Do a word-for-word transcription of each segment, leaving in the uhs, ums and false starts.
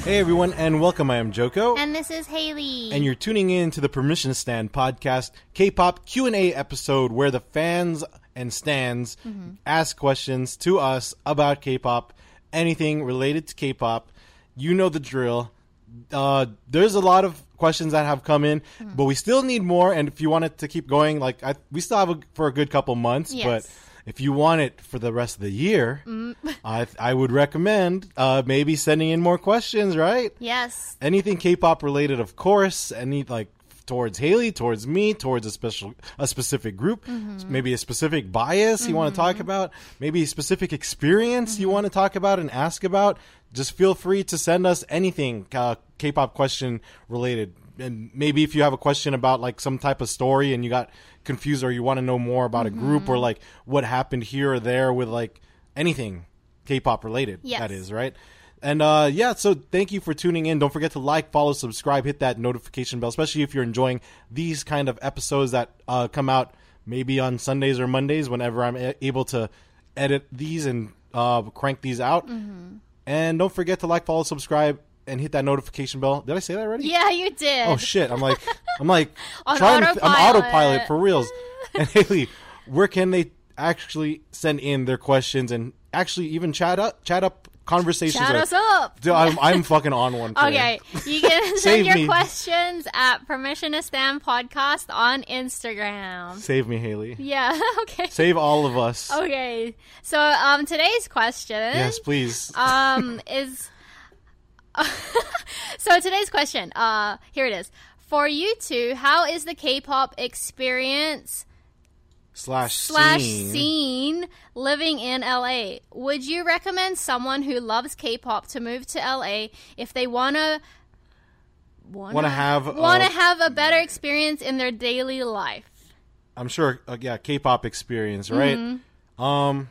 Hey everyone, and welcome. I am Joko. And this is Haley. And you're tuning in to the Permission Stand podcast, K-pop Q and A episode, where the fans and stans mm-hmm. ask questions to us about K-pop, anything related to K-pop. You know the drill. Uh, there's a lot of questions that have come in, mm-hmm. but we still need more. And if you want it to keep going, like I, we still have a, for a good couple months, yes. but if you want it for the rest of the year, mm. I I would recommend uh, maybe sending in more questions, right? Yes. Anything K-pop related, of course. Any like towards Haley, towards me, towards a special a specific group, mm-hmm. maybe a specific bias mm-hmm. you want to talk about, maybe a specific experience mm-hmm. you want to talk about and ask about. Just feel free to send us anything uh, K-pop question related. And maybe if you have a question about like some type of story and you got confused or you want to know more about mm-hmm. a group or like what happened here or there with like anything K-pop related, yes. that is, right? And uh, yeah, so thank you for tuning in. Don't forget to like, follow, subscribe, hit that notification bell, especially if you're enjoying these kind of episodes that uh, come out maybe on Sundays or Mondays whenever I'm a- able to edit these and uh, crank these out. Mm-hmm. And don't forget to like, follow, subscribe, and hit that notification bell. Did I say that already? Yeah, you did. Oh shit! I'm like, I'm like, on trying autopilot. To, I'm autopilot for reals. And Haley, where can they actually send in their questions and actually even chat up, chat up conversations? Chat or, us up. Dude, I'm, I'm fucking on one today. Okay, you can send your me. questions at Permission to Stand Podcast on Instagram. Save me, Haley. Yeah. Okay. Save all of us. Okay. So, um, today's question. Yes, please. Um, is. So today's question, uh, here it is. For you two, how is the K-pop experience slash slash scene. scene living in L A? Would you recommend someone who loves K-pop to move to L A if they wanna wanna, wanna have wanna a, have a better experience in their daily life? I'm sure, uh, yeah, K-pop experience, right? Mm-hmm. Um,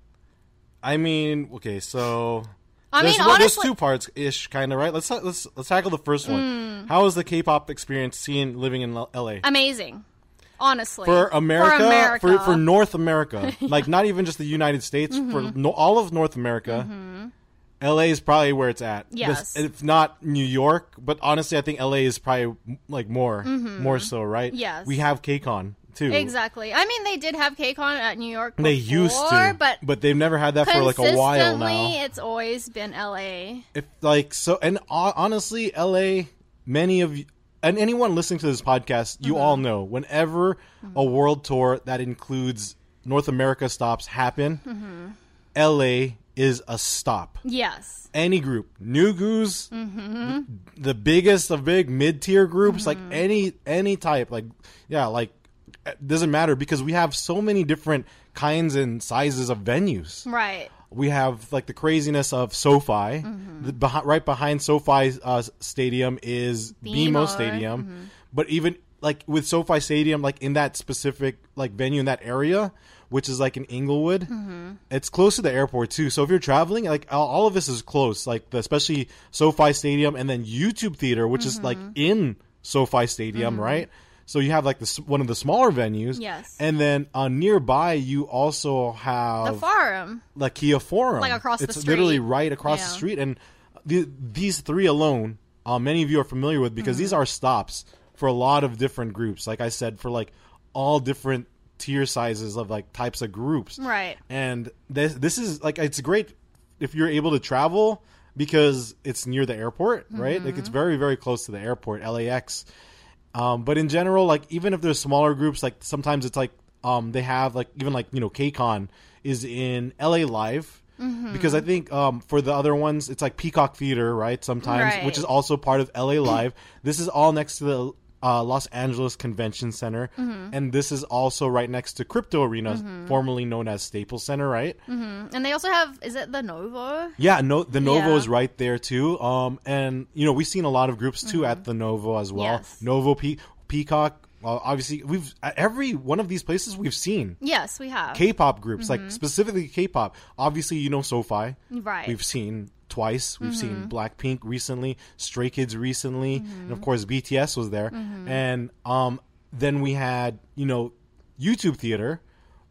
I mean, okay, so. I there's, mean, well, honestly, there's two parts ish, kind of, right? Let's let's let's tackle the first one. Mm. How is the K-pop experience seen living in L A? Amazing, honestly. For America, for America. for, for North America, yeah. Like not even just the United States, mm-hmm. for no, all of North America, mm-hmm. L A is probably where it's at. Yes, this, if not New York, but honestly, I think L A is probably like more, mm-hmm. more so, right? Yes, we have KCON. Too. Exactly. I mean, they did have KCON at New York before, they used to, but but they've never had that for like a while now. It's always been L A. If like so, and uh, honestly, L A. Many of you, and anyone listening to this podcast, you mm-hmm. all know, whenever mm-hmm. a world tour that includes North America stops happen, mm-hmm. L A is a stop. Yes. Any group, New Goose, mm-hmm. the, the biggest of big mid tier groups, mm-hmm. like any any type, like yeah, like. It doesn't matter because we have so many different kinds and sizes of venues. Right. We have like the craziness of SoFi. Mm-hmm. The, beh- right behind SoFi uh, Stadium is B M O Stadium. Mm-hmm. But even like with SoFi Stadium, like in that specific like venue in that area, which is like in Inglewood, mm-hmm. it's close to the airport too. So if you're traveling, like all, all of this is close. Like the, especially SoFi Stadium and then YouTube Theater, which mm-hmm. is like in SoFi Stadium, mm-hmm. right? So you have like the one of the smaller venues, yes, and then uh, nearby you also have the Forum, like Kia Forum, like across it's the street. It's literally right across yeah. the street, and the, these three alone, uh, many of you are familiar with because mm-hmm. these are stops for a lot of different groups. Like I said, for like all different tier sizes of like types of groups, right? And this this is like it's great if you're able to travel because it's near the airport, mm-hmm. right? Like it's very very close to the airport, L A X. Um, but in general, like even if there's smaller groups, like sometimes it's like um, they have like even like you know KCON is in L A Live mm-hmm. because I think um, for the other ones it's like Peacock Theater, right? Sometimes, right. which is also part of L A Live. This is all next to the uh, Los Angeles Convention Center, mm-hmm. and this is also right next to Crypto Arena, mm-hmm. formerly known as Staples Center, right? Mm-hmm. And they also have, is it the Novo? Yeah, no, the Novo yeah. is right there too. Um, and you know we've seen a lot of groups too mm-hmm. at the Novo as well. Yes. Novo, Pe- Peacock. Well, obviously, we've at every one of these places we've seen. Yes, we have K-pop groups, mm-hmm. like specifically K-pop. Obviously, you know SoFi. Right. We've seen twice. We've mm-hmm. seen Blackpink recently, Stray Kids recently, mm-hmm. and of course B T S was there. Mm-hmm. And um, then we had you know YouTube Theater,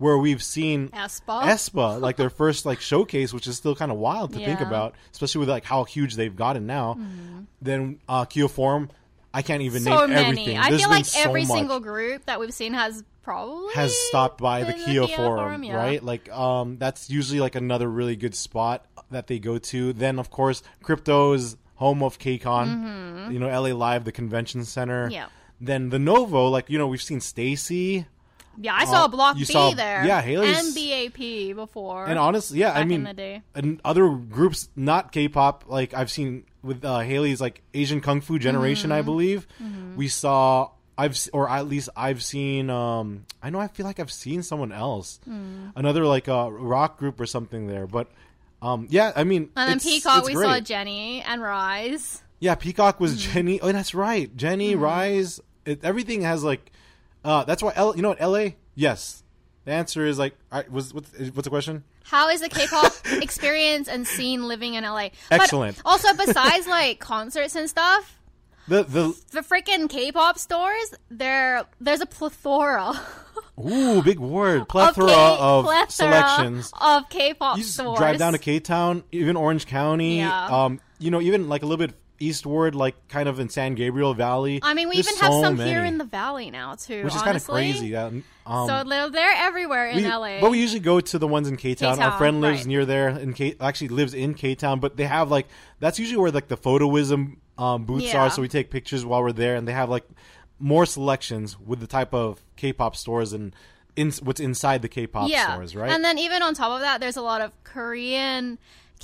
where we've seen aespa, aespa like their first like showcase, which is still kind of wild to Yeah. think about, especially with like how huge they've gotten now. Mm-hmm. Then uh, Kia Forum, I can't even so name many. everything. I There's feel been like so every much. single group that we've seen has probably has stopped by the been Kia, Kia Forum, Forum, yeah. right? Like, um, that's usually like another really good spot that they go to. Then, of course, crypto is home of KCON. You know, L A Live, the convention center. Mm-hmm. Yeah. Then the Novo, like you know, we've seen Stacy, Yeah, I saw Uh, Block you B saw- there. yeah, Haley's- and B A P before. and honestly, yeah, back I in mean, the day. and other groups not K-pop, like I've seen with uh, Haley's like Asian Kung Fu Generation, Mm-hmm. I believe. We saw. I've s- or at least I've seen. Um, I know I feel like I've seen someone else, Mm. another like a uh, rock group or something there. But um, yeah, I mean, and then it's, Peacock, it's we great. saw Jenny and Rise. Yeah, Peacock was Mm-hmm. Jenny. Oh, that's right, Jenny Rise. It, everything has like. Uh, that's why L. You know what, L A? Yes. The answer is like. I, was what's, what's the question? How is the K-pop experience and scene living in L A? Excellent. But also, besides like concerts and stuff, The the the freaking K-pop stores, there there's a plethora. ooh big word plethora of, K- of plethora selections. of K-pop You just stores. drive down to K Town, even Orange County. Yeah. Um, you know, even like a little bit eastward, like kind of in San Gabriel Valley. I mean, we There's even have so some many, here in the valley now too, which is kind of honestly. crazy. Yeah. Um, So they're, they're everywhere in we- L A. But we usually go to the ones in K Town. Our K-Town, friend lives right. near there, in K actually lives in K Town. But they have like that's usually where like the photoism um, booths Yeah. are. So we take pictures while we're there, and they have like more selections with the type of K-pop stores and in, what's inside the K-pop yeah. stores, right? And then even on top of that, there's a lot of Korean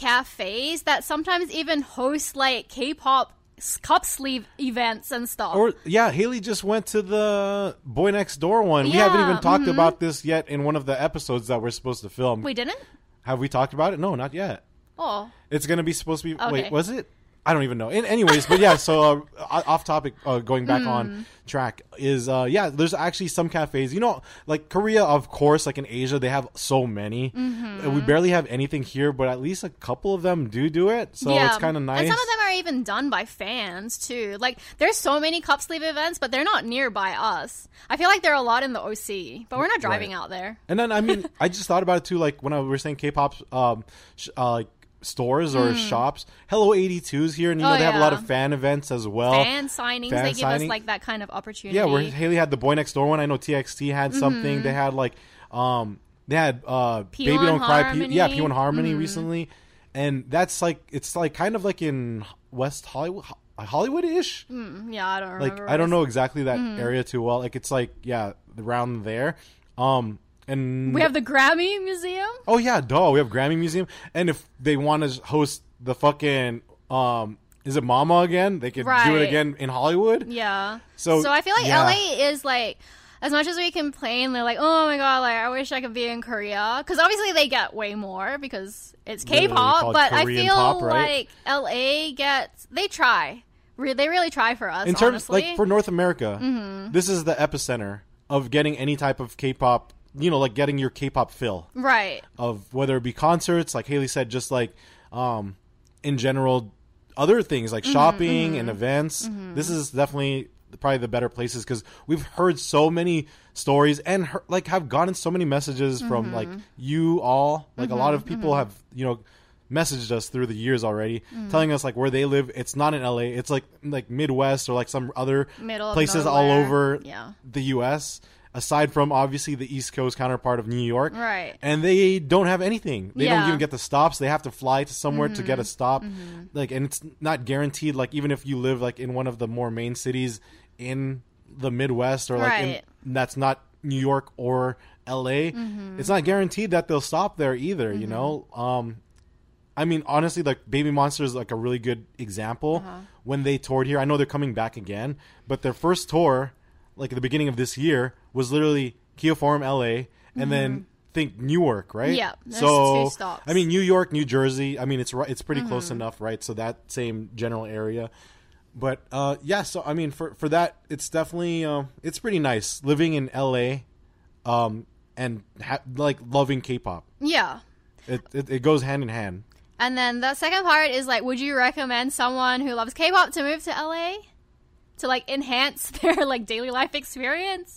cafes that sometimes even host like K-pop s- cup sleeve events and stuff. Or yeah, Haley just went to the Boy Next Door one. We haven't Yeah, even talked mhm. about this yet in one of the episodes that we're supposed to film. we didn't? Have we talked about it? No, not yet. Oh. It's gonna be supposed to be. Okay. Wait, was it? I don't even know. In, anyways, but yeah. So uh, off topic, uh, going back Hmm. on track is uh, yeah. There's actually some cafes. You know, like Korea, of course. Like in Asia, they have so many. Mm-hmm. And we barely have anything here, but at least a couple of them do do it. So yeah. it's kind of nice. And some of them are even done by fans too. Like there's so many cup sleeve events, but they're not nearby us. I feel like there are a lot in the O C, but we're not driving Right. out there. And then I mean, I just thought about it too. Like when I we were saying K-pop, um, sh- uh, like stores or shops. Hello eighty-two's here, and you know Hmm. Oh, they have a lot yeah. of fan events as well. Fan signings, fan they give signing. us like that kind of opportunity. Yeah, where Haley had the Boy Next Door one. I know T X T had Mm-hmm. something. They had like, um, they had uh, P Baby one Don't Cry. P- Harmony. yeah, P one Harmony Mm. recently, and that's like it's like kind of like in West Hollywood, Hollywood-ish. Mm, yeah, I don't remember. Like what I don't it's- know exactly that Mm-hmm. area too well. Like it's like yeah, around there. Um, and We have the Grammy Museum. oh yeah, duh. We have Grammy Museum, and if they want to host the fucking um, is it Mama again? They could do Right. it again in Hollywood. Yeah. So, So I feel like yeah. L A is like, as much as we complain, they're like, oh my god, like I wish I could be in Korea, because obviously they get way more because it's Literally K-pop. called But I Korean feel pop, right? like L A gets they try, Re- they really try for us. in terms honestly. Mm-hmm. like for North America, this is the epicenter of getting any type of K-pop. You know, like getting your K-pop fill right. of whether it be concerts, like Haley said, just like um, in general, other things like shopping and events. This is definitely probably the better places because we've heard so many stories and he- like have gotten so many messages from like you all. Like a lot of people have you know messaged us through the years already, telling us like where they live. It's not in L A. It's like like Midwest or like some other Middle of places all nowhere. over Yeah. the U S aside from obviously the East Coast counterpart of New York. Right. And they don't have anything. They don't Yeah. Mm-hmm. even get the stops. They have to fly to somewhere to get a stop. Like, and it's not guaranteed. Like, even if you live like in one of the more main cities in the Midwest or like Right. in, that's not New York or L A, Mm-hmm. it's not guaranteed that they'll stop there either. You know, um, I mean, honestly, like Baby Monster is like a really good example. Uh-huh. When they toured here, I know they're coming back again, but their first tour, like at the beginning of this year, was literally Kia Forum, L A, and then think Newark, right? Mm-hmm. Yeah, there's so two stops. I mean, New York, New Jersey. I mean, it's right. It's pretty Mm-hmm. close enough, right? So that same general area. But uh, yeah, so I mean, for for that, it's definitely uh, it's pretty nice living in L A, um, and ha- like loving K-pop. Yeah. It, it it goes hand in hand. And then the second part is like, would you recommend someone who loves K-pop to move to L A to like enhance their like daily life experience?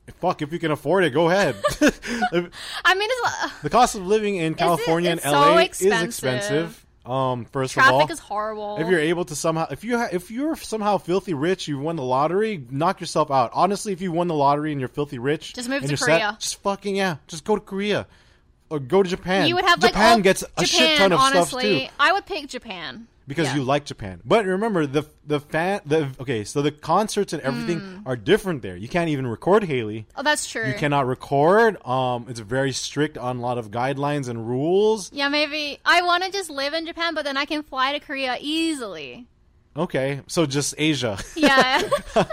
fuck, if you can afford it, go ahead. I mean, it's, the cost of living in California it's and L A so is expensive. Um, first Traffic of all, is horrible. if you're able to somehow, if you ha- if you're somehow filthy rich, you won the lottery, knock yourself out. Honestly, if you won the lottery and you're filthy rich, just move and to you're Korea. Set, just fucking yeah, just go to Korea or go to Japan. You would have Japan like all, gets a Japan, shit ton of honestly, stuff too. I would pick Japan. Because yeah. you like Japan. But remember, the the fan the okay, so the concerts and everything mm. are different there. You can't even record, Haley. Oh, that's true. You cannot record. Um, it's very strict on a lot of guidelines and rules. Yeah, maybe I want to just live in Japan, but then I can fly to Korea easily. Okay, so just Asia. Yeah.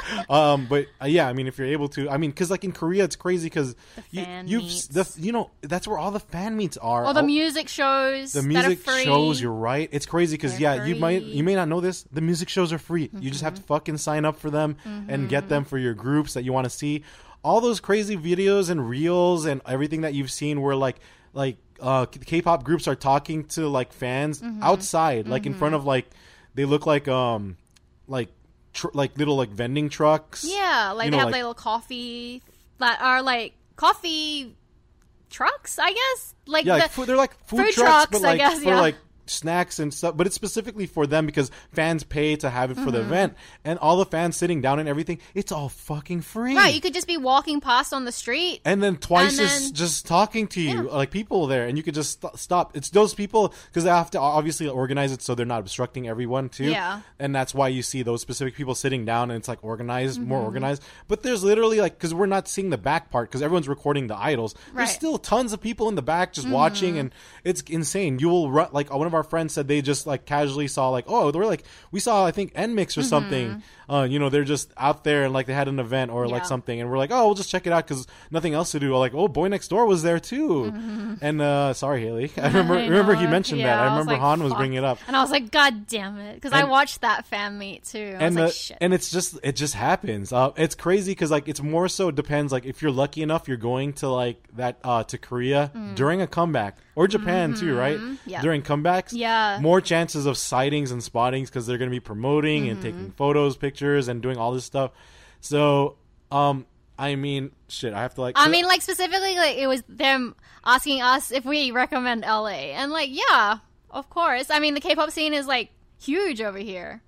um, but uh, yeah, I mean, if you're able to, I mean, because like in Korea, it's crazy because you, you've meets. the, you know that's where all the fan meets are. All the music shows. The that music are free. shows. You're right. It's crazy because yeah, They're you might free. you may not know this. The music shows are free. Mm-hmm. You just have to fucking sign up for them mm-hmm. and get them for your groups that you want to see. All those crazy videos and reels and everything that you've seen where like like uh, K-pop groups are talking to like fans mm-hmm. outside, mm-hmm. like in front of like they look like um. like tr- like little like vending trucks. Yeah, like you they know, have like, little coffee that are like coffee trucks, I guess. Like yeah, the like food, they're like food, food trucks, trucks, but I like guess, for yeah. like snacks and stuff. But it's specifically for them because fans pay to have it for mm-hmm. the event, and all the fans sitting down and everything. It's all fucking free. right. You could just be walking past on the street. And then twice And is then- just talking to you, Yeah. like people there, and you could just st- stop. It's those people because they have to obviously organize it so they're not obstructing everyone too. Yeah. And that's why you see those specific people sitting down, and it's like organized, Mm-hmm. more organized. But there's literally like because we're not seeing the back part because everyone's recording the idols. There's Right. still tons of people in the back just watching, and it's insane. You will run like one of our friends said they just like casually saw like oh they're like we saw I think N Mix or something. Uh, you know they're just out there and like they had an event or like Yeah. something, and we're like oh we'll just check it out because nothing else to do. Like oh Boy Next Door was there too, and uh, sorry Haley, I remember I remember he know. mentioned Yeah, that. I was remember like, Han was fuck. bringing it up. And I was like, God damn it. Because I And- watched that fan meet too. I and was like, the, shit. and it's just it just happens. Uh, it's crazy because like it's more so depends like if you're lucky enough you're going to like that uh, to Korea during a comeback or Japan too, right? Yeah. During comebacks, Yeah. more chances of sightings and spottings because they're going to be promoting and taking photos, pictures, and doing all this stuff. So, um, I mean, shit, I have to like. I mean, like, specifically, like, it was them asking us if we recommend L A. And, like, yeah, of course. I mean, the K-pop scene is, like, huge over here.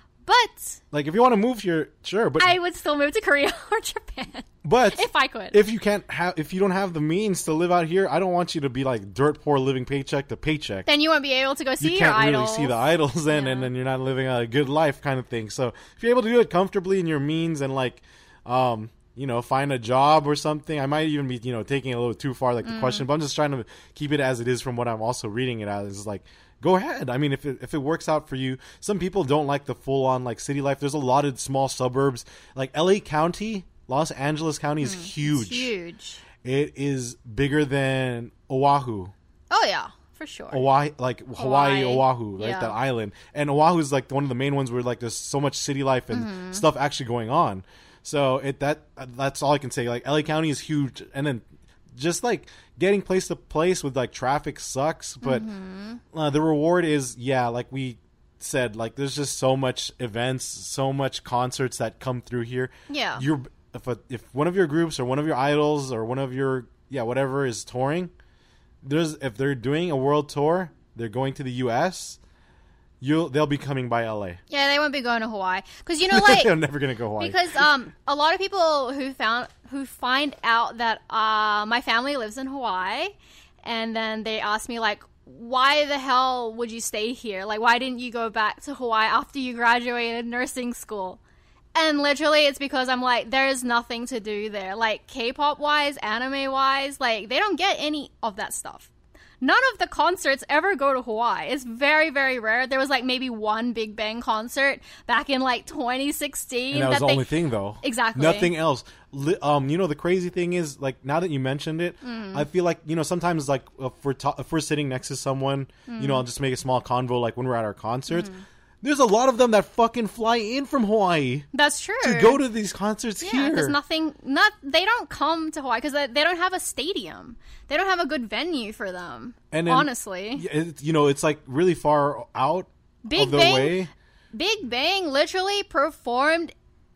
But like if you want to move here, sure, but I would still move to Korea or Japan. but if I could. if you can't have, if you don't have the means to live out here, I don't want you to be like dirt poor, living paycheck to paycheck. Then you won't be able to go see You your can't really idols. see the idols then, Yeah. and then you're not living a good life, kind of thing. So if you're able to do it comfortably in your means and like, um, you know, find a job or something. I might even be, you know, taking it a little too far, like the Mm. question, but I'm just trying to keep it as it is from what I'm also reading it as. It's like, go ahead. I mean, if it, if it works out for you, some people don't like the full on like city life. There's a lot of small suburbs, like L A County, Los Angeles County is huge. It's huge. It is bigger than Oahu. Oh, yeah, for sure. Hawaii, like Hawaii, Hawaii. Oahu, right? Yeah. That island. And Oahu is like one of the main ones where like there's so much city life and Mm-hmm. stuff actually going on. So it that that's all I can say. Like L A County is huge, and then just like getting place to place with like traffic sucks, but Mm-hmm. uh, the reward is yeah, like we said, like there's just so much events, so much concerts that come through here. Yeah. You're if a, if one of your groups or one of your idols or one of your yeah whatever is touring, there's if they're doing a world tour, they're going to the U S. You'll they'll be coming by L A. Yeah, they won't be going to Hawaii. Because, you know, like... They're never gonna go Hawaii. Because um, a lot of people who found who find out that uh, my family lives in Hawaii, and then they ask me like, why the hell would you stay here? Like, why didn't you go back to Hawaii after you graduated nursing school? And literally, it's because I'm like, there's nothing to do there. Like, K-pop wise, anime wise, like they don't get any of that stuff. None of the concerts ever go to Hawaii. It's very, very rare. There was like maybe one Big Bang concert back in like twenty sixteen. And that was the they- only thing, though. Exactly. Nothing else. Li- Um, you know, the crazy thing is, like, now that you mentioned it, Mm. I feel like, you know, sometimes, like, if we're, ta- if we're sitting next to someone, Mm. you know, I'll just make a small convo, like, when we're at our concerts. There's a lot of them that fucking fly in from Hawaii That's true. to go to these concerts Yeah, here. because nothing, not they don't come to Hawaii because they, they don't have a stadium. They don't have a good venue for them. And then- honestly, Yeah, it, you know, it's, like, really far out Big of the Bang- way. Big Bang literally performed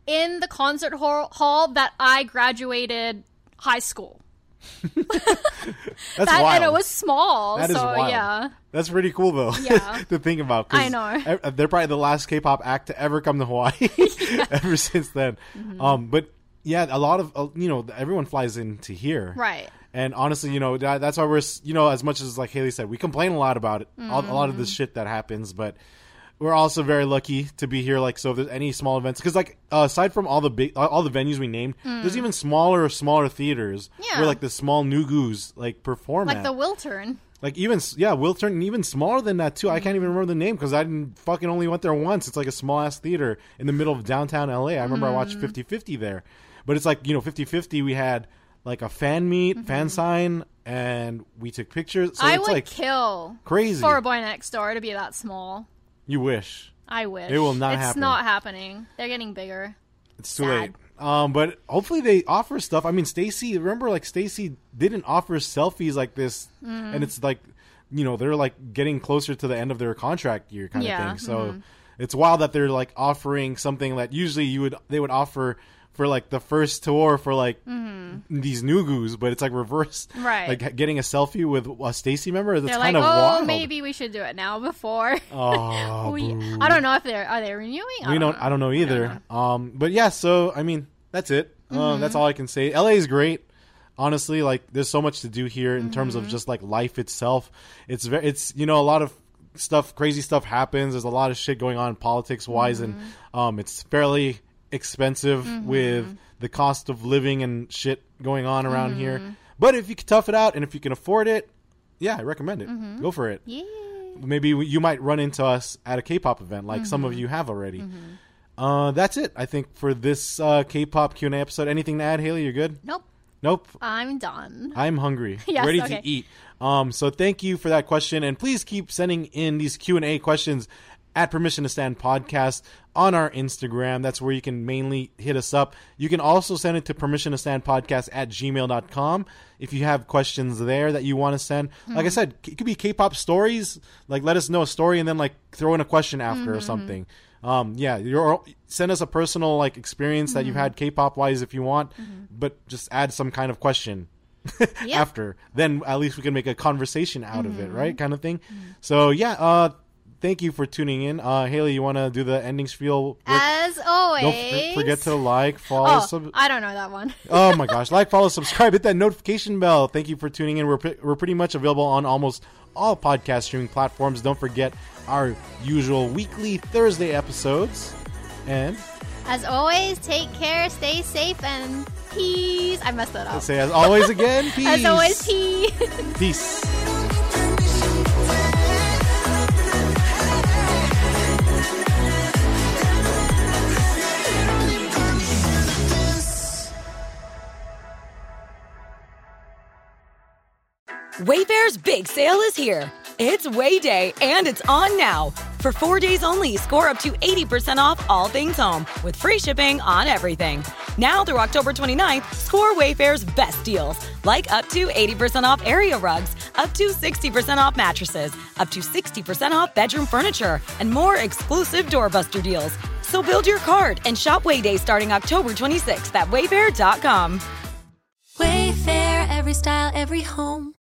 in the concert hall, hall that I graduated high school. That's that, wild. And it was small. That so, is wild. Yeah. That's pretty cool, though, Yeah. to think about. 'Cause I know. e- They're probably the last K-pop act to ever come to Hawaii Yeah. ever since then. Mm-hmm. Um, but yeah, a lot of, uh, you know, everyone flies into here. Right. And honestly, you know, that, that's why we're, s- you know, as much as like Haley said, we complain a lot about it, Mm-hmm. a, a lot of the shit that happens, but we're also very lucky to be here. Like, so if there's any small events, because like uh, aside from all the big, all the venues we named, there's even smaller, smaller theaters Yeah. where like the small Nugus like perform Like at. the Wiltern. Like even yeah, Wiltern, and even smaller than that too. I can't even remember the name because I didn't fucking only went there once. It's like a small ass theater in the middle of downtown L A. I remember I watched fifty fifty there, but it's like, you know, fifty fifty. We had like a fan meet, fan sign, and we took pictures. So I it's would like kill crazy. for a Boy Next Door to be that small. You wish. I wish. It will not it's happen. not happening. They're getting bigger. It's too Sad. late. Um, but hopefully they offer stuff. I mean, Stacy, remember, like Stacy didn't offer selfies like this, Mm. and it's like, you know, they're like getting closer to the end of their contract year kind Yeah, of thing. So it's wild that they're like offering something that usually you would they would offer for like the first tour for like these Nugus, but it's like reverse, Mm-hmm. Right. Like getting a selfie with a Stacy member. That's They're kind like, of oh, wild. maybe we should do it now before. Oh, we, boo. I don't know if they're are they renewing. I we don't don't. know. I don't know either. Um, but yeah. So I mean, that's it. Mm-hmm. Uh, that's all I can say. L A is great. Honestly, like there's so much to do here in terms Mm-hmm. of just like life itself. It's very. It's you know a lot of stuff, crazy stuff happens. There's a lot of shit going on politics wise, Mm-hmm. and um, it's fairly expensive with the cost of living and shit going on around Mm-hmm. here. But if you can tough it out and if you can afford it, yeah, I recommend it. Mm-hmm. Go for it. Yeah. Maybe we- you might run into us at a K-pop event, like some of Mm-hmm. you have already. Uh, that's it, I think, for this uh, K-pop Q and A episode. Anything to add, Haley? You're good? Nope. Nope. I'm done. I'm hungry. Yes, ready okay. to eat. Um, so thank you for that question, and please keep sending in these Q and A questions at Permission to Stand Podcast on our Instagram. That's where you can mainly hit us up. You can also send it to permission to stand podcast at gmail dot com if you have questions there that you want to send. Mm-hmm. Like I said, it could be K-pop stories. Like, let us know a story and then like throw in a question after Mm-hmm. or something. Um, yeah, you're, send us a personal like experience that you've Mm-hmm. had K-pop wise if you want, but just add some kind of question. Yeah. After, then at least we can make a conversation out of it, Mm-hmm. right? Kind of thing. So yeah, uh, thank you for tuning in. Uh, Haley, you want to do the ending spiel? As always. Don't f- forget to like, follow, Oh, sub- I don't know that one. oh my gosh, like, follow, subscribe, hit that notification bell. Thank you for tuning in. We're pre- we're pretty much available on almost all podcast streaming platforms. Don't forget our usual weekly Thursday episodes. And As always, take care, stay safe, and peace. I messed that up. say as always again, peace. As always, peace. Peace. Wayfair's big sale is here. It's Way Day, and it's on now. For four days only, score up to eighty percent off all things home with free shipping on everything. Now through October twenty-ninth, score Wayfair's best deals, like up to eighty percent off area rugs, up to sixty percent off mattresses, up to sixty percent off bedroom furniture, and more exclusive doorbuster deals. So build your cart and shop Way Day starting October twenty-sixth at wayfair dot com. Wayfair, every style, every home.